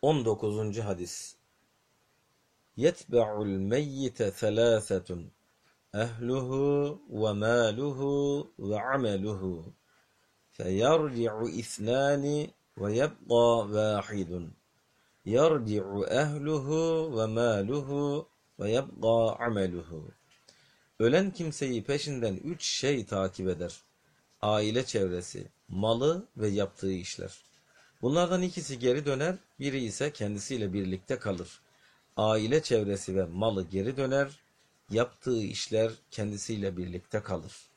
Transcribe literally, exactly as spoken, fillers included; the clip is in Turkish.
on dokuzuncu hadis. Yetbe'ul meyyite thelâsetun. Ehluhu ve maluhu ve ameluhu. Feyarci'u ithnâni ve yebqa vâhidun. Yarci'u ehluhu ve maluhu ve yebqa ameluhu. Ölen kimseyi peşinden üç şey takip eder. Aile çevresi, malı ve yaptığı işler. Bunlardan ikisi geri döner, biri ise kendisiyle birlikte kalır. Aile çevresi ve malı geri döner, yaptığı işler kendisiyle birlikte kalır.